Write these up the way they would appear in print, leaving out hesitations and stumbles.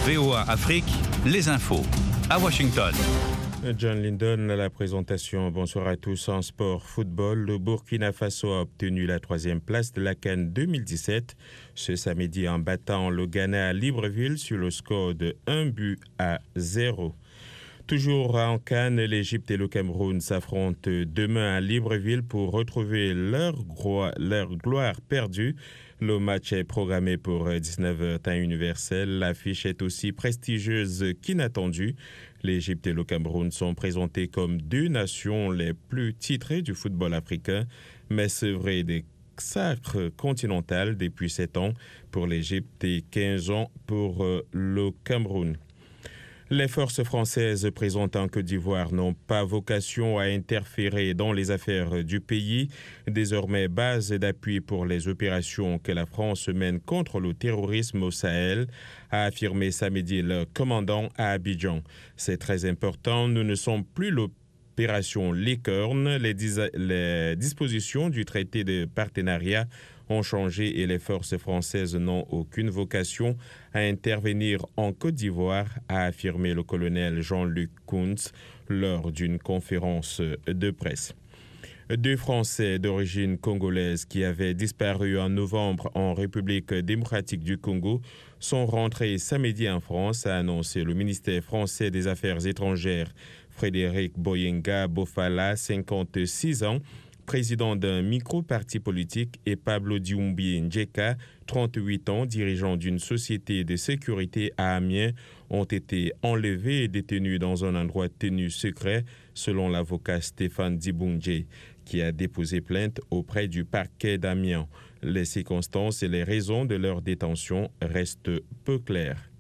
VOA Afrique, les infos. À Washington. John Lindon à la présentation. Bonsoir à tous. En sport football, le Burkina Faso a obtenu la 3e place de la CAN 2017 ce samedi en battant le Ghana à Libreville sur le score de 1-0. Toujours en CAN, l'Égypte et le Cameroun s'affrontent demain à Libreville pour retrouver leur gloire perdue. Le match est programmé pour 19h temps universel. L'affiche est aussi prestigieuse qu'inattendue. L'Égypte et le Cameroun sont présentés comme deux nations les plus titrées du football africain, mais sevrées des sacres continentales depuis 7 ans pour l'Égypte et 15 ans pour le Cameroun. Les forces françaises présentes en Côte d'Ivoire n'ont pas vocation à interférer dans les affaires du pays, désormais base d'appui pour les opérations que la France mène contre le terrorisme au Sahel, a affirmé samedi le commandant à Abidjan. C'est très important, nous ne sommes plus l'opération Licorne, les dispositions du traité de partenariat ont changé et les forces françaises n'ont aucune vocation à intervenir en Côte d'Ivoire, a affirmé le colonel Jean-Luc Kuntz lors d'une conférence de presse. 2 Français d'origine congolaise qui avaient disparu en novembre en République démocratique du Congo sont rentrés samedi en France, a annoncé le ministère français des Affaires étrangères. Frédéric Boyenga Bofala, 56 ans, président d'un micro-parti politique, et Pablo Diumbi Njeka, 38 ans, dirigeant d'une société de sécurité à Amiens, ont été enlevés et détenus dans un endroit tenu secret, selon l'avocat Stéphane Dibungé, qui a déposé plainte auprès du parquet d'Amiens. Les circonstances et les raisons de leur détention restent peu claires.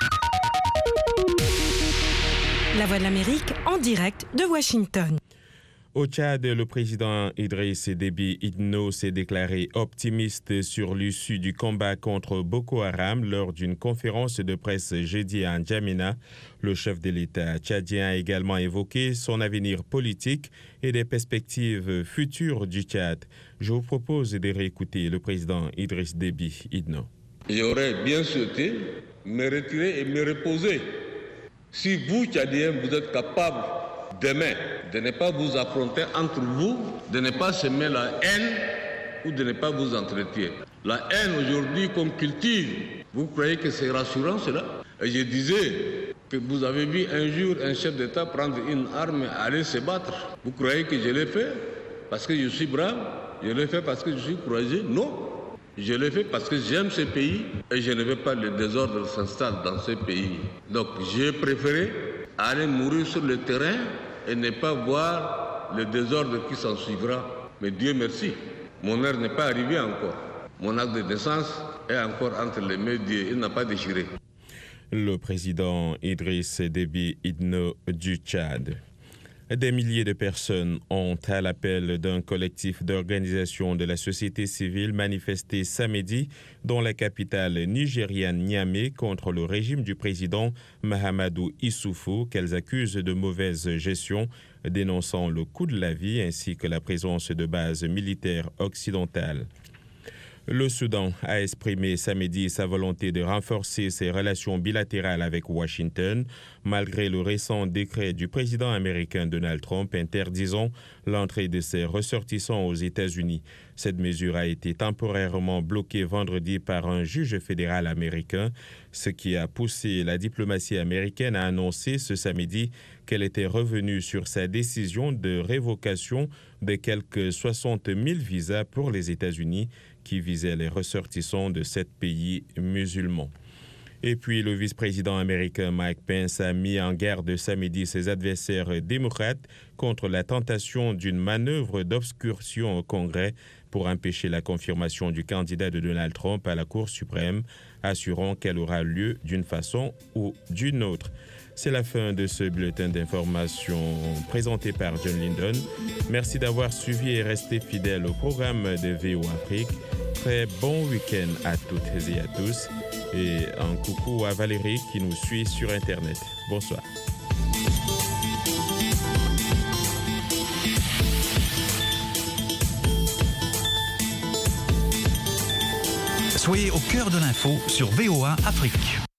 La Voix de l'Amérique en direct de Washington. Au Tchad, le président Idriss Déby Itno s'est déclaré optimiste sur l'issue du combat contre Boko Haram lors d'une conférence de presse jeudi à N'Djamena. Le chef de l'État tchadien a également évoqué son avenir politique et des perspectives futures du Tchad. Je vous propose de réécouter le président Idriss Déby Itno. J'aurais bien souhaité me retirer et me reposer. Si vous, Tchadiens, vous êtes capables demain de ne pas vous affronter entre vous, de ne pas semer la haine ou de ne pas vous entretenir. La haine aujourd'hui qu'on cultive, vous croyez que c'est rassurant cela? Et je disais que vous avez vu un jour un chef d'État prendre une arme et aller se battre. Vous croyez que je l'ai fait parce que je suis brave? Je l'ai fait parce que je suis courageux? Non. Je l'ai fait parce que j'aime ce pays et je ne veux pas que le désordre s'installe dans ce pays. Donc j'ai préféré aller mourir sur le terrain et ne pas voir le désordre qui s'en suivra. Mais Dieu merci, mon heure n'est pas arrivée encore. Mon acte de naissance est encore entre les mains de Dieu, il n'a pas déchiré. Le président Idriss Déby Itno du Tchad. Des milliers de personnes ont, à l'appel d'un collectif d'organisations de la société civile, manifesté samedi dans la capitale nigériane Niamey contre le régime du président Mahamadou Issoufou, qu'elles accusent de mauvaise gestion, dénonçant le coût de la vie ainsi que la présence de bases militaires occidentales. Le Soudan a exprimé samedi sa volonté de renforcer ses relations bilatérales avec Washington, malgré le récent décret du président américain Donald Trump interdisant l'entrée de ses ressortissants aux États-Unis. Cette mesure a été temporairement bloquée vendredi par un juge fédéral américain, ce qui a poussé la diplomatie américaine à annoncer ce samedi qu'elle était revenue sur sa décision de révocation de quelques 60 000 visas pour les États-Unis qui visaient les ressortissants de 7 pays musulmans. Et puis, le vice-président américain Mike Pence a mis en garde samedi ses adversaires démocrates contre la tentation d'une manœuvre d'obstruction au Congrès pour empêcher la confirmation du candidat de Donald Trump à la Cour suprême, assurant qu'elle aura lieu d'une façon ou d'une autre. C'est la fin de ce bulletin d'information présenté par John Lindon. Merci d'avoir suivi et resté fidèle au programme de VOA Afrique. Très bon week-end à toutes et à tous. Et un coucou à Valérie qui nous suit sur Internet. Bonsoir. Soyez au cœur de l'info sur VOA Afrique.